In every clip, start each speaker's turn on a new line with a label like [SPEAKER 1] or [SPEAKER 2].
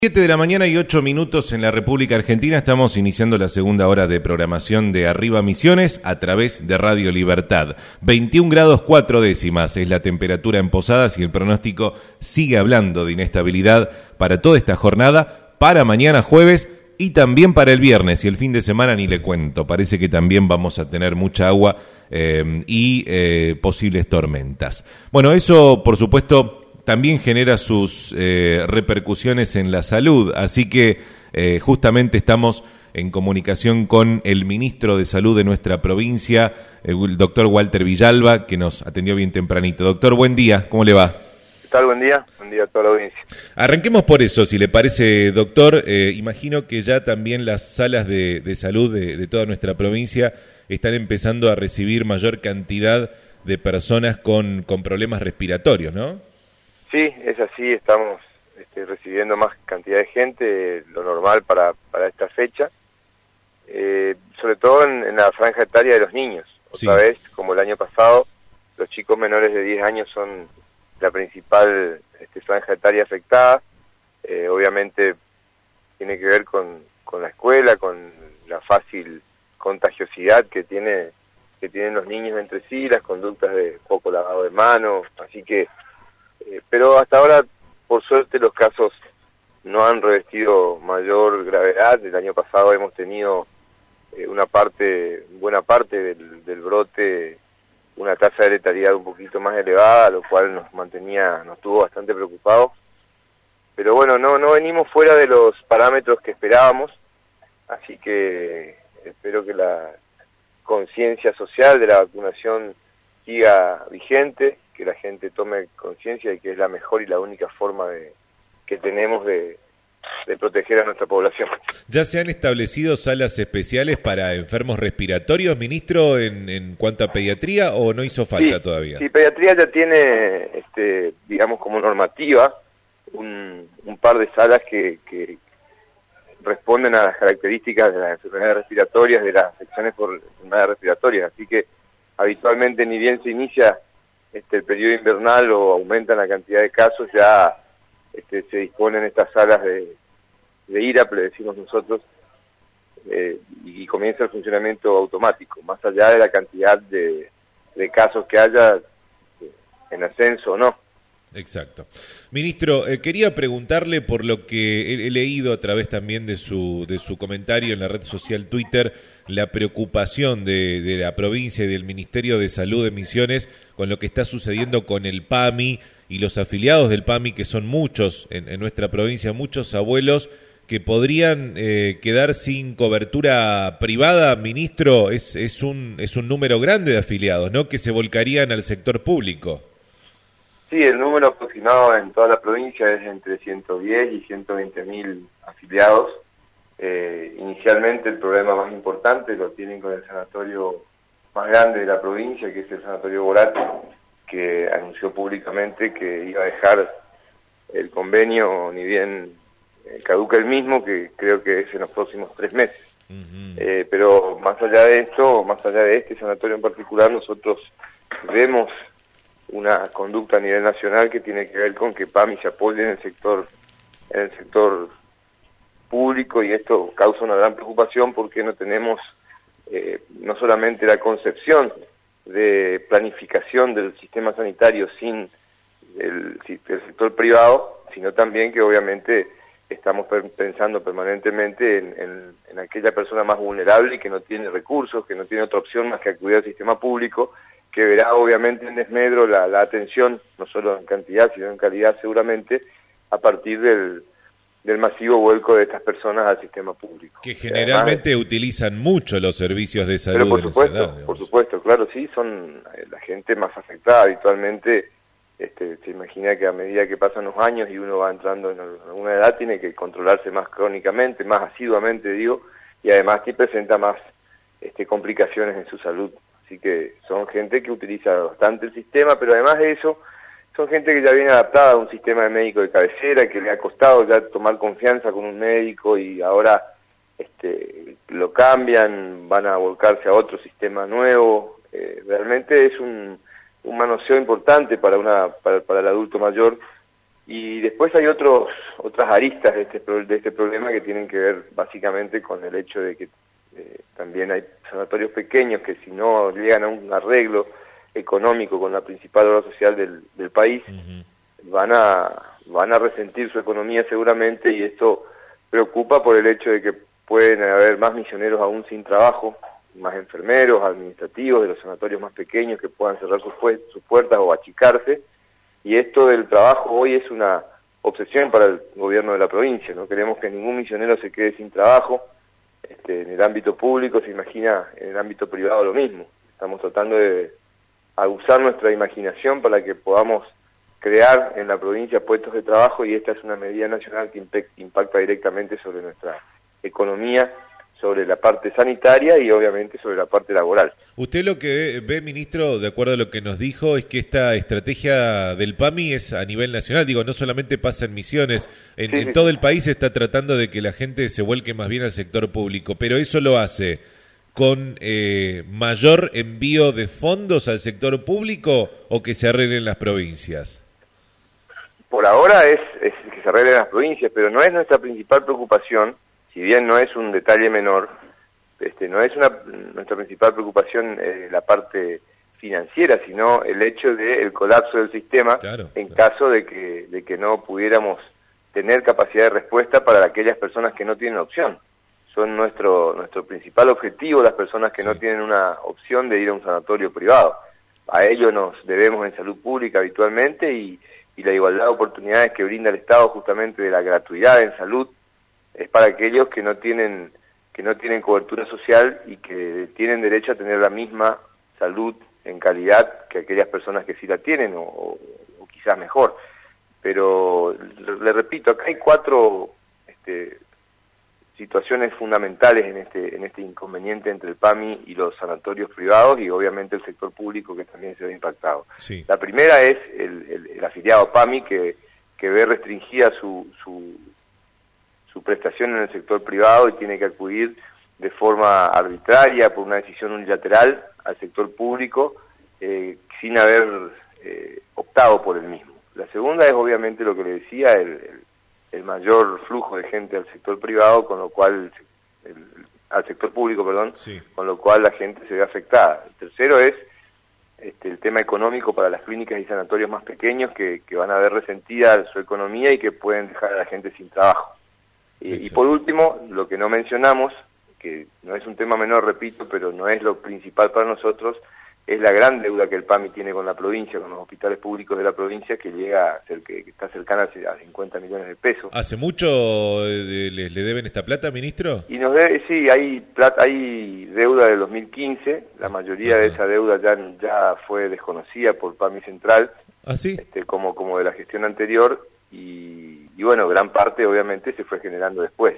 [SPEAKER 1] 7 de la mañana y 8 minutos en la República Argentina. Estamos iniciando la segunda hora de programación de Arriba Misiones a través de Radio Libertad. 21 grados 4 décimas es la temperatura en Posadas y el pronóstico sigue hablando de inestabilidad para toda esta jornada, para mañana jueves y también para el viernes. Y el fin de semana ni le cuento, parece que también vamos a tener mucha agua y posibles tormentas. Bueno, eso por supuesto también genera sus repercusiones en la salud, así que justamente estamos en comunicación con el ministro de Salud de nuestra provincia, el doctor Walter Villalba, que nos atendió bien tempranito. Doctor, buen día, ¿cómo le va?
[SPEAKER 2] ¿Qué tal? Buen día a toda la audiencia.
[SPEAKER 1] Arranquemos por eso, si le parece, doctor. Imagino que ya también las salas de salud de toda nuestra provincia están empezando a recibir mayor cantidad de personas con problemas respiratorios, ¿no?
[SPEAKER 2] Sí, es así, estamos recibiendo más cantidad de gente, lo normal para esta fecha, sobre todo en la franja etaria de los niños. Otra vez, como el año pasado, los chicos menores de 10 años son la principal franja etaria afectada. Obviamente tiene que ver con la escuela, con la fácil contagiosidad que tienen los niños entre sí, las conductas de poco lavado de manos, así que pero hasta ahora, por suerte, los casos no han revestido mayor gravedad. El año pasado hemos tenido buena parte del brote, una tasa de letalidad un poquito más elevada, lo cual nos tuvo bastante preocupados. Pero bueno, no venimos fuera de los parámetros que esperábamos, así que espero que la conciencia social de la vacunación siga vigente, que la gente tome conciencia de que es la mejor y la única forma que tenemos de proteger a nuestra población.
[SPEAKER 1] ¿Ya se han establecido salas especiales para enfermos respiratorios, ministro, en cuanto a pediatría, o no hizo falta todavía? Sí,
[SPEAKER 2] pediatría ya tiene, digamos, como normativa, un par de salas que responden a las características de las enfermedades respiratorias, de las afecciones por enfermedades respiratorias, así que habitualmente ni bien se inicia el periodo invernal o aumentan la cantidad de casos, ya se disponen estas salas de IRAP, le decimos nosotros, y comienza el funcionamiento automático, más allá de la cantidad de casos que haya en ascenso o no.
[SPEAKER 1] Exacto. Ministro, quería preguntarle por lo que he leído a través también de su comentario en la red social Twitter, la preocupación de la provincia y del Ministerio de Salud de Misiones con lo que está sucediendo con el PAMI y los afiliados del PAMI, que son muchos en nuestra provincia, muchos abuelos que podrían quedar sin cobertura privada. Ministro, es un número grande de afiliados, ¿no?, que se volcarían al sector público.
[SPEAKER 2] Sí, el número aproximado en toda la provincia es entre 110 y 120 mil afiliados. Inicialmente el problema más importante lo tienen con el sanatorio más grande de la provincia, que es el Sanatorio Borati, que anunció públicamente que iba a dejar el convenio, ni bien caduca el mismo, que creo que es en los próximos 3 meses. Pero más allá de esto, más allá de este sanatorio en particular, nosotros vemos una conducta a nivel nacional que tiene que ver con que PAMI se apoye en el sector público, y esto causa una gran preocupación porque no tenemos no solamente la concepción de planificación del sistema sanitario sin el sector privado, sino también que obviamente estamos pensando permanentemente en aquella persona más vulnerable y que no tiene recursos, que no tiene otra opción más que acudir al sistema público, que verá obviamente en desmedro la atención, no solo en cantidad, sino en calidad seguramente, a partir del masivo vuelco de estas personas al sistema público.
[SPEAKER 1] Que generalmente además utilizan mucho los servicios de salud.
[SPEAKER 2] Pero por supuesto, claro, sí, son la gente más afectada habitualmente. Se imagina que a medida que pasan los años y uno va entrando en alguna edad, tiene que controlarse más crónicamente, más asiduamente, digo, y además que presenta más complicaciones en su salud. Así que son gente que utiliza bastante el sistema, pero además de eso, son gente que ya viene adaptada a un sistema de médico de cabecera, que le ha costado ya tomar confianza con un médico y ahora lo cambian, van a volcarse a otro sistema nuevo. Realmente es un manoseo importante para el adulto mayor, Y después hay otras aristas de este problema que tienen que ver básicamente con el hecho de que también hay sanatorios pequeños que si no llegan a un arreglo económico con la principal obra social del país, van a resentir su economía seguramente, y esto preocupa por el hecho de que pueden haber más misioneros aún sin trabajo, más enfermeros, administrativos de los sanatorios más pequeños que puedan cerrar sus puertas o achicarse, y esto del trabajo hoy es una obsesión para el gobierno de la provincia. No queremos que ningún misionero se quede sin trabajo. En el ámbito público, se imagina en el ámbito privado lo mismo. Estamos tratando de usar nuestra imaginación para que podamos crear en la provincia puestos de trabajo, y esta es una medida nacional que impacta directamente sobre nuestra economía, sobre la parte sanitaria y obviamente sobre la parte laboral.
[SPEAKER 1] Usted lo que ve, ministro, de acuerdo a lo que nos dijo, es que esta estrategia del PAMI es a nivel nacional, digo, no solamente pasa en Misiones, en todo el país se está tratando de que la gente se vuelque más bien al sector público, pero eso lo hace con mayor envío de fondos al sector público o que se arreglen las provincias.
[SPEAKER 2] Por ahora es que se arreglen las provincias, pero no es nuestra principal preocupación. Si bien no es un detalle menor, no es nuestra principal preocupación la parte financiera, sino el hecho del colapso del sistema, caso de que no pudiéramos tener capacidad de respuesta para aquellas personas que no tienen opción. Son nuestro principal objetivo las personas que no tienen una opción de ir a un sanatorio privado. A ello nos debemos en salud pública habitualmente, y la igualdad de oportunidades que brinda el Estado, justamente de la gratuidad en salud, es para aquellos que no tienen cobertura social y que tienen derecho a tener la misma salud en calidad que aquellas personas que sí la tienen, o quizás mejor. Pero le repito, acá hay 4 situaciones fundamentales en este inconveniente entre el PAMI y los sanatorios privados, y obviamente el sector público, que también se ve impactado. Sí. La primera es el afiliado PAMI que ve restringida su prestación en el sector privado y tiene que acudir de forma arbitraria por una decisión unilateral al sector público sin haber optado por el mismo. La segunda es obviamente lo que le decía, el mayor flujo de gente al sector privado, con lo cual al sector público, perdón, con lo cual la gente se ve afectada. El tercero es el tema económico para las clínicas y sanatorios más pequeños que van a ver resentida su economía y que pueden dejar a la gente sin trabajo. Y por último, lo que no mencionamos, que no es un tema menor, repito, pero no es lo principal para nosotros, es la gran deuda que el PAMI tiene con la provincia, con los hospitales públicos de la provincia, que está cercana a 50 millones de pesos. ¿Hace mucho le deben esta plata, ministro? Y sí, hay deuda del 2015, la mayoría de esa deuda ya fue desconocida por PAMI Central, ¿ah, sí? Como de la gestión anterior, y bueno, gran parte obviamente se fue generando después.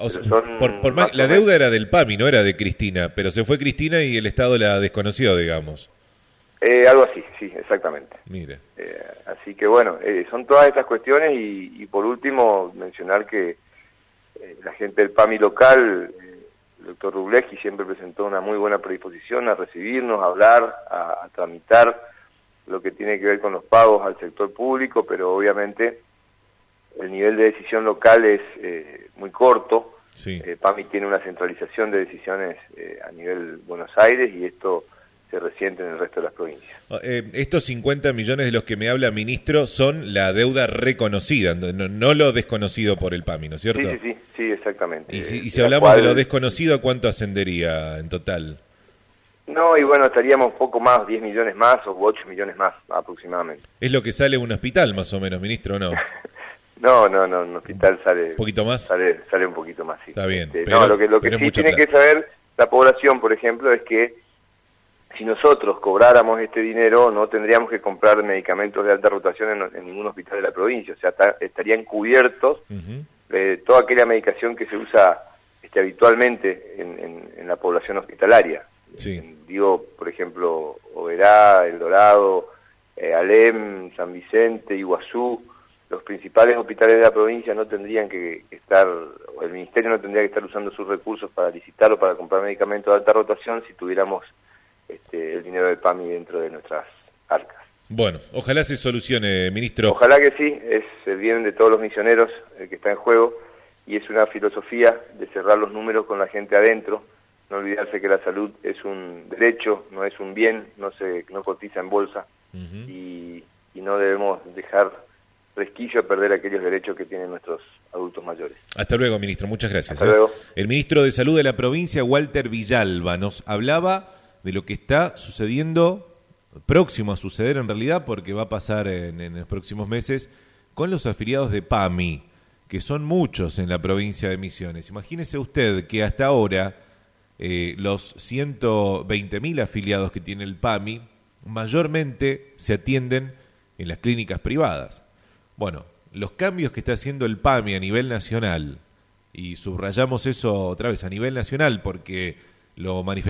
[SPEAKER 2] La deuda era del PAMI, no era de Cristina, pero se fue Cristina y el Estado la desconoció, digamos. Algo así, sí, exactamente. Mire. Así que bueno, son todas estas cuestiones, y por último mencionar que la gente del PAMI local, el doctor Rubleski siempre presentó una muy buena predisposición a recibirnos, a hablar, a tramitar lo que tiene que ver con los pagos al sector público, pero obviamente el nivel de decisión local es muy corto. Sí. PAMI tiene una centralización de decisiones a nivel Buenos Aires, y esto se resiente en el resto de las provincias. Estos 50 millones de los que me habla, ministro, son la deuda reconocida, no lo desconocido por el PAMI, ¿no es cierto? Sí, exactamente. Y si hablamos de lo desconocido, ¿a cuánto ascendería en total? No, y bueno, estaríamos poco más, 10 millones más o 8 millones más aproximadamente. ¿Es lo que sale un hospital más o menos, ministro, o no? No, un hospital sale... ¿Un poquito más? Sale un poquito más, sí. Está bien. Pero, lo que sí tiene que saber la población, por ejemplo, es que si nosotros cobráramos este dinero, no tendríamos que comprar medicamentos de alta rotación en ningún hospital de la provincia. O sea, estarían cubiertos de toda aquella medicación que se usa habitualmente en la población hospitalaria. Sí. Digo, por ejemplo, Oberá, El Dorado, Alem, San Vicente, Iguazú. Los principales hospitales de la provincia no tendrían que estar, o el ministerio no tendría que estar usando sus recursos para licitar o para comprar medicamentos de alta rotación si tuviéramos el dinero del PAMI dentro de nuestras arcas.
[SPEAKER 1] Bueno, ojalá se solucione, ministro.
[SPEAKER 2] Ojalá que sí, es el bien de todos los misioneros el que está en juego, y es una filosofía de cerrar los números con la gente adentro, no olvidarse que la salud es un derecho, no es un bien, no cotiza en bolsa, y no debemos dejar resquicio a perder aquellos derechos que tienen nuestros adultos mayores.
[SPEAKER 1] Hasta luego, ministro, muchas gracias.
[SPEAKER 2] Hasta luego.
[SPEAKER 1] El ministro de Salud de la provincia, Walter Villalba, nos hablaba de lo que está sucediendo, próximo a suceder en realidad, porque va a pasar en los próximos meses, con los afiliados de PAMI, que son muchos en la provincia de Misiones. Imagínese usted que hasta ahora los 120.000 afiliados que tiene el PAMI mayormente se atienden en las clínicas privadas. Bueno, los cambios que está haciendo el PAMI a nivel nacional, y subrayamos eso otra vez a nivel nacional porque lo manifestamos